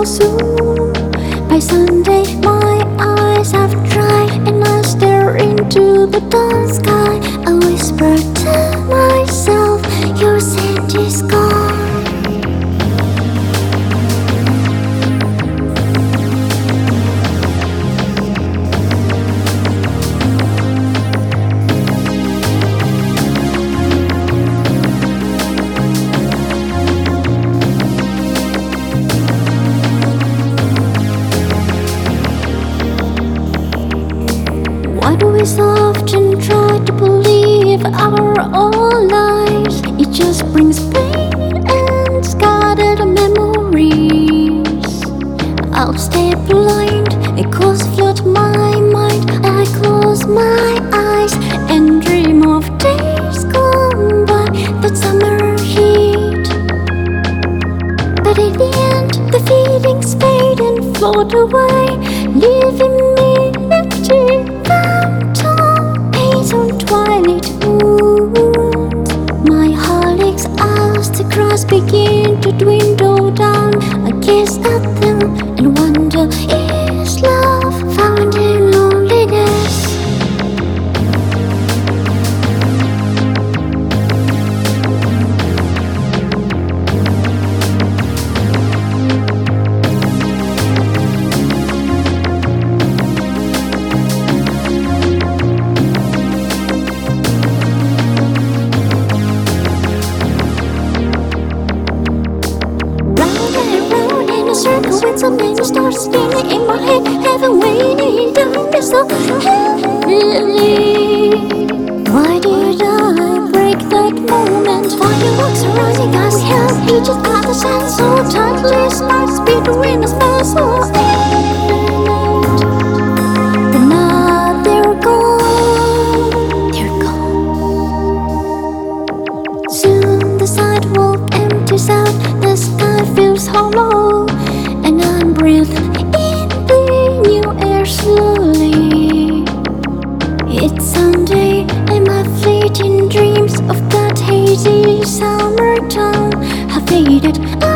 so soon. By Sunday my eyes have dried, and I stare into the dark sky. I whisper to myself, your scent is gone. Why do we so often try to believe our own lies? It just brings pain and scattered memories. I'll stay blind, echoes flood my mind. I close my eyes and dream of days gone by, that summer heat. But in the end, the feelings fade and float away, leaving me empty. Pains on twilight moons. My heart aches as the crowds begin to dwindle down. I gaze at them and wonder, is love found in loneliness? Circle with so many stars spinning in my head, heaven waiting, darkness so heavily. Why did I break that moment? Fireworks are rising, I held each other's hands so tightly, sparks between us fell so evident. But now they're gone. Soon the sidewalk empties out, the sky feels hollow, and I'm breathing in the new air slowly. It's Sunday, and my fleeting dreams of that hazy summertime have faded.